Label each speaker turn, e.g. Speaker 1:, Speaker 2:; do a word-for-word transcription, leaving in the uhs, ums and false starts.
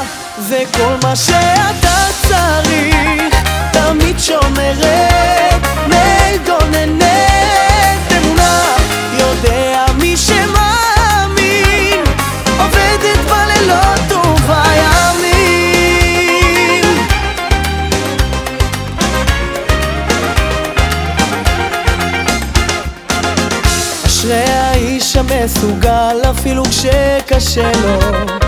Speaker 1: זה כל מה שאתה צריך, תמיד שומרת, מגוננת אמונה, יודע מי שמאמין, עובדת בלילות ובימים. אשרי האיש המסוגל אפילו כשקשה לו,